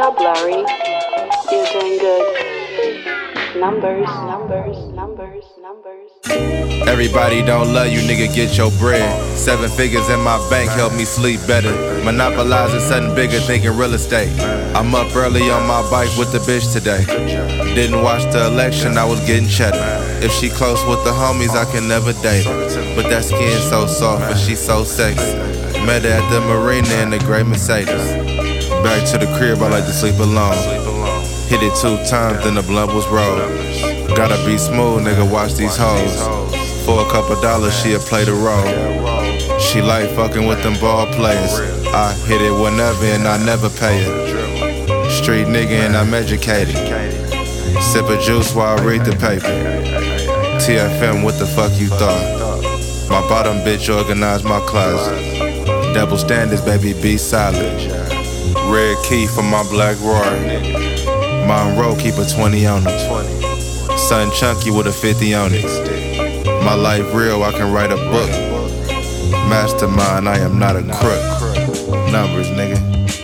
job, Larry. You're doing good. Numbers, numbers, numbers, numbers. Everybody don't love you, nigga, get your bread. 7 figures in my bank help me sleep better. Monopolizing something bigger, thinking real estate. I'm up early on my bike with the bitch today. Didn't watch the election, I was getting cheddar. If she close with the homies, I can never date her. But that skin so soft, but she so sexy. Met her at the marina in the gray Mercedes. Back to the crib, I like to sleep alone. Hit it 2 times, then the blunt was rolled. Gotta be smooth, nigga, watch these hoes. For a couple dollars, she'll play the role. She like fucking with them ball players. I hit it whenever and I never pay it. Street nigga and I'm educated. Sip a juice while I read the paper. TFM, what the fuck you thought? My bottom bitch organized my closet. Double standards, baby, be solid. Red key for my black Rory. Monroe, keep a 20 on it. Son chunky with a 50 on it. My life real, I can write a book. Mastermind, I am not a crook. Numbers, nigga.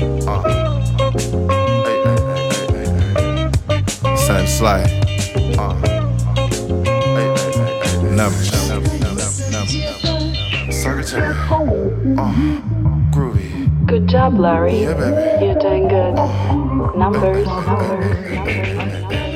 Son Sly. Numbers. Groovy. Good job, Larry. Yeah, baby. You're doing good. Numbers, numbers, numbers, numbers.